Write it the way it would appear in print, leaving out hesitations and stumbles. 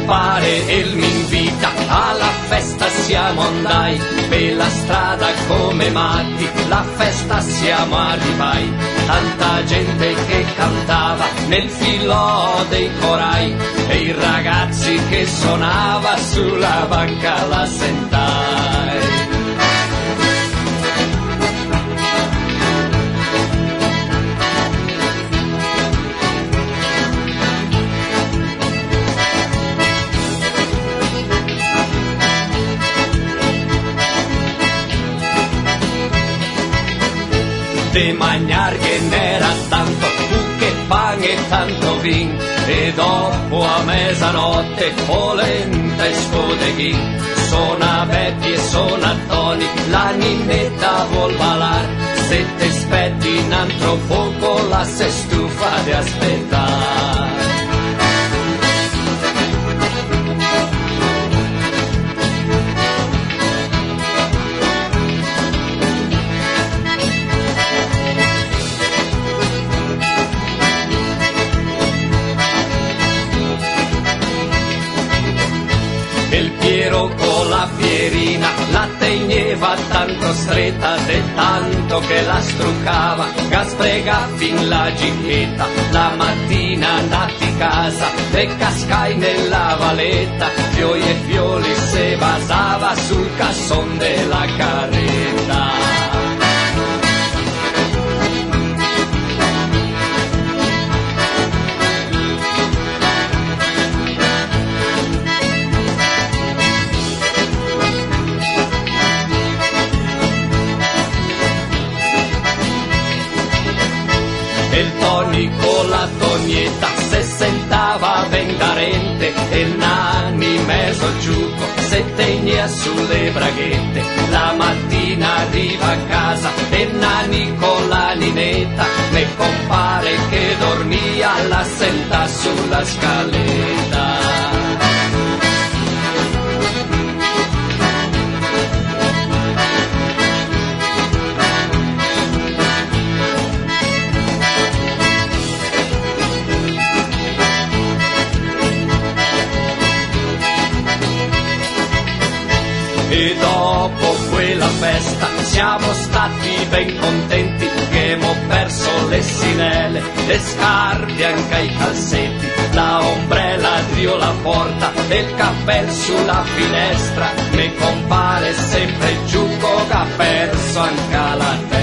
compare e mi invita alla festa, siamo andai per la strada come matti, la festa siamo arrivai, tanta gente che cantava nel filo dei corai e i ragazzi che suonava sulla banca la sentai. De mangiar che n'era tanto, che pane e tanto vin, e dopo a mezzanotte polenta e spodeghin. Sona Betty e sona Tony, la ninnetta vuol ballar, se te aspetti in altro poco la se stufa di aspettare. Il Piero con la Pierina la teneva tanto stretta, de tanto che la struccava, che sprega fin la gichetta. La mattina andati a casa, te cascai nella valetta, fiori e fiori se basava sul casson della carretta. Il Tony con la Tonietta se sentava ben carente e il Nanni mezzo giuco se tenia sulle braghette. La mattina arriva a casa e il Nanni con la ninetta ne compare che dormia la senta sulla scaletta. E dopo quella festa siamo stati ben contenti che mo perso le sinelle, le scarpe anche i calzetti, la ombrella trio la porta e il cappello sulla finestra, ne compare sempre Giuco che ha perso anche la testa.